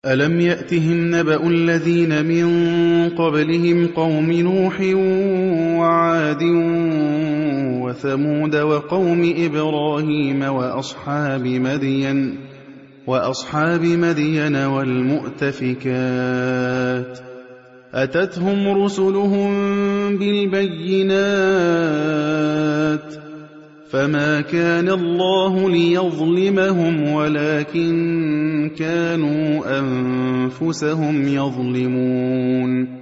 أَلَمْ يَأْتِهِمْ نَبَأُ الَّذِينَ مِن قَبْلِهِمْ قَوْمِ نُوحٍ وَعَادٍ وَثَمُودَ وَقَوْمِ إِبْرَاهِيمَ وَأَصْحَابِ مَدْيَنَ وَالْمُؤْتَفِكَاتِ ۚ أَتَتْهُمْ رُسُلُهُم بِالْبَيِّنَاتِ ۖ فَمَا كَانَ اللَّهُ لِيَظْلِمَهُمْ وَلَٰكِن كَانُوا أَنفُسَهُمْ يَظْلِمُونَ